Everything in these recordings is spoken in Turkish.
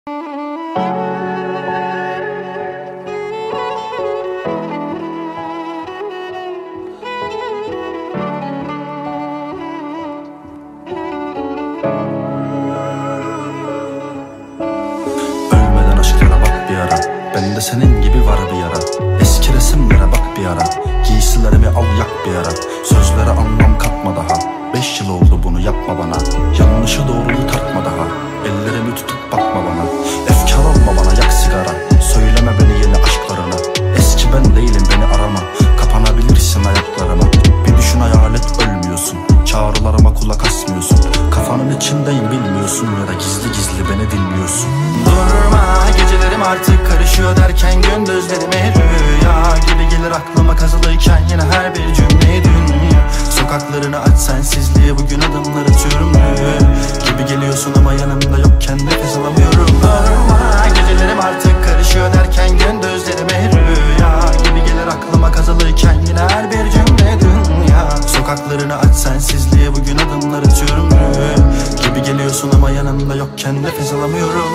Ölmeden aşklara bak bir ara, bende senin gibi var bir yara. Eski resimlere bak bir ara, giysilerimi al yak bir ara. Sözlere anlam katma daha, 5 yıl oldu bunu yapma bana. Yanlışı doğruyu tartma daha, ellerimi tutup bakma bana. Efkar olma bana, yak sigara, söyleme beni yeni aşklarına. Eski ben değilim, beni arama, kapanabilirsin ayaklarıma. Bir düşün hayal et, ölmüyorsun, çağrılarıma kulak asmıyorsun. Kafanın içindeyim bilmiyorsun, ya da gizli gizli beni dinliyorsun. Durma, gecelerim artık karışıyor derken gündüzlerime rüya gibi gelir aklıma kazılıyken yine her bir cümle dünya. Sokaklarını aç sensizliğe, bugün adımlar atıyorum gibi geliyorsun ama yanımda yokken nefes alamıyorum. Durma, gecelerim artık karışıyor derken gündüzlerime rüya gibi gelir aklıma kazılıyken yine her bir cümle dünya. Sokaklarını aç sensizliğe, bugün adımlar atıyorum gibi geliyorsun ama yanımda yokken nefes alamıyorum.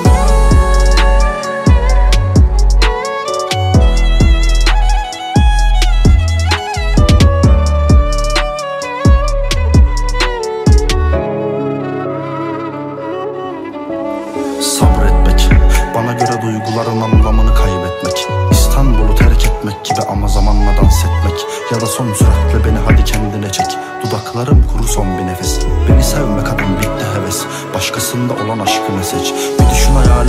Sabretmek, bana göre duyguların anlamını kaybetmek. İstanbul'u terk etmek gibi ama zamanla dans etmek. Ya da son süratle beni hadi kendine çek. Dudaklarım kuru son bir nefes. Beni sevme kadın, bitti heves. Başkasında olan aşkını seç. Bir düşün hayal